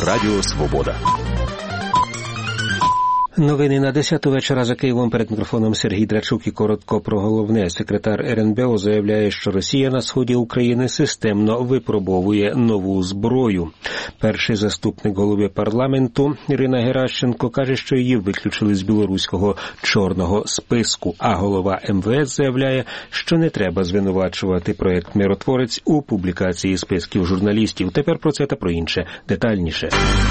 Радіо Свобода. Новини на 10 вечора за Києвом. Перед мікрофоном Сергій Драчук і коротко про головне. Секретар РНБО заявляє, що Росія на сході України системно випробовує нову зброю. Перший заступник голови парламенту Ірина Геращенко каже, що її виключили з білоруського чорного списку, а голова МВС заявляє, що не треба звинувачувати проєкт «Миротворець» у публікації списків журналістів. Тепер про це та про інше детальніше.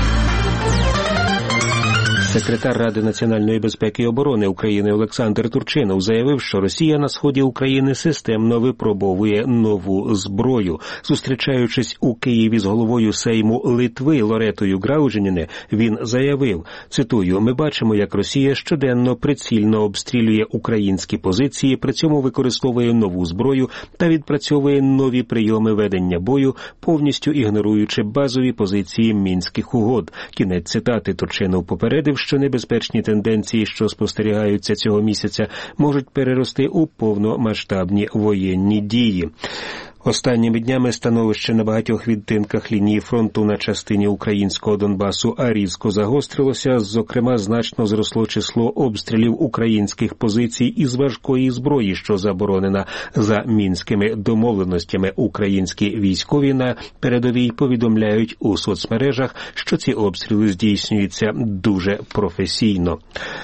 Секретар Ради національної безпеки і оборони України Олександр Турчинов заявив, що Росія на сході України системно випробовує нову зброю. Зустрічаючись у Києві з головою Сейму Литви Лоретою Граужініне, він заявив, цитую, «Ми бачимо, як Росія щоденно прицільно обстрілює українські позиції, при цьому використовує нову зброю та відпрацьовує нові прийоми ведення бою, повністю ігноруючи базові позиції Мінських угод». Кінець цитати. Турчинов попередив, що небезпечні тенденції, що спостерігаються цього місяця, можуть перерости у повномасштабні воєнні дії. Останніми днями становище на багатьох відтинках лінії фронту на частині українського Донбасу різко загострилося, зокрема значно зросло число обстрілів українських позицій із важкої зброї, що заборонена за мінськими домовленостями. Українські військові на передовій повідомляють у соцмережах, що ці обстріли здійснюються дуже професійно.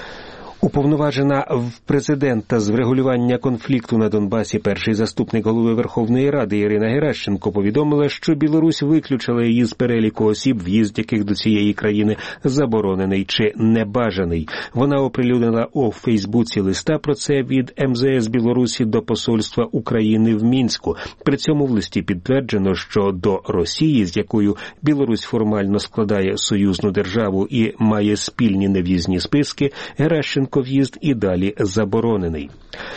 Уповноважена президента з врегулювання конфлікту на Донбасі перший заступник голови Верховної Ради Ірина Геращенко повідомила, що Білорусь виключила її з переліку осіб, в'їзд яких до цієї країни заборонений чи небажаний. Вона оприлюднила у Фейсбуці листа про це від МЗС Білорусі до посольства України в Мінську. При цьому в листі підтверджено, що до Росії, з якою Білорусь формально складає союзну державу і має спільні нев'їзні списки, Геращенко в'їзд і далі заборонений.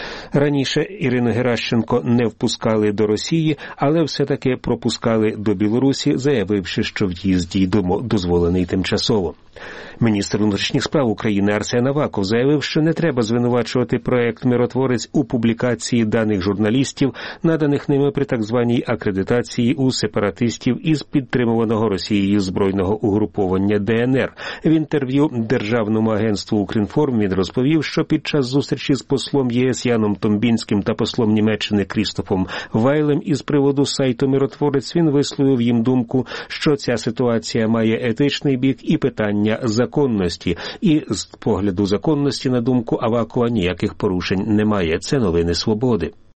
Раніше Ірину Геращенко не впускали до Росії, але все-таки пропускали до Білорусі, заявивши, що в'їзд їй дозволений тимчасово. Міністр внутрішніх справ України Арсен Аваков заявив, що не треба звинувачувати проєкт «Миротворець» у публікації даних журналістів, наданих ними при так званій акредитації у сепаратистів із підтримуваного Росією збройного угруповання ДНР. В інтерв'ю Державному агентству «Укрінформ» він розповів, що під час зустрічі з послом ЄС Яном Томбінським та послом Німеччини Крістофом Вайлем із приводу сайту «Миротворець» він висловив їм думку, що ця ситуація має етичний бік і питання законності. І з погляду законності, на думку Авакова, ніяких порушень немає. Це новини «Свободи».